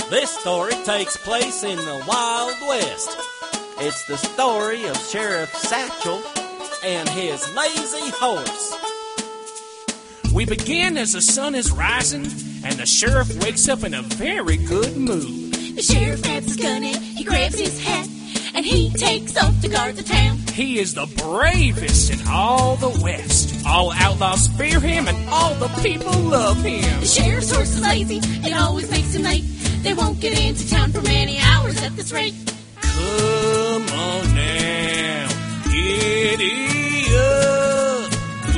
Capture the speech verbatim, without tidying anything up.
This story takes place in the Wild West. It's the story of Sheriff Satchel and his lazy horse. We begin as the sun is rising, and the sheriff wakes up in a very good mood. The sheriff grabs his gun and he grabs his hat, and he takes off to guard the town. He is the bravest in all the West. All outlaws fear him, and all the people love him. The sheriff's horse is lazy, it always makes him late. They won't get into town for many hours at this rate. Come on now, giddy up.